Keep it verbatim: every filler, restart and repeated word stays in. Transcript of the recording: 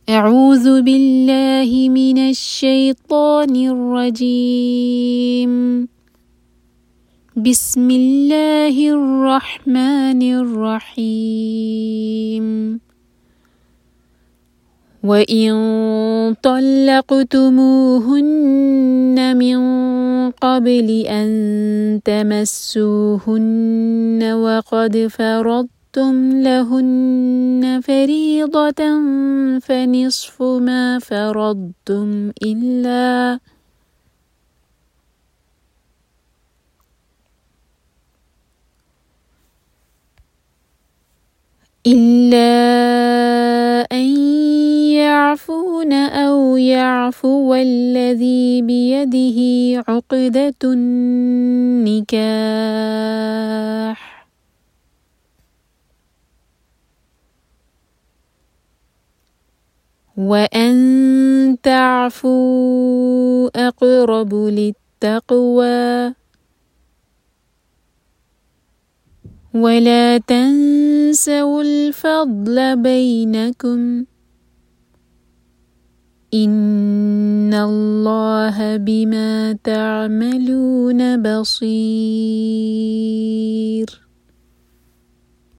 أعوذ بالله من الشيطان الرجيم. بسم الله الرحمن الرحيم. وإن طلقتموهن من قبل أن تمسوهن وقد فرضتم لهن فريضة فنصف ما فرضتم إلا إلا أن يعفون أو يعفو الذي بيده عقدة النكاح وأن تعفوا أقرب للتقوى ولا تنسوا الفضل بينكم إن الله بما تعملون بصير.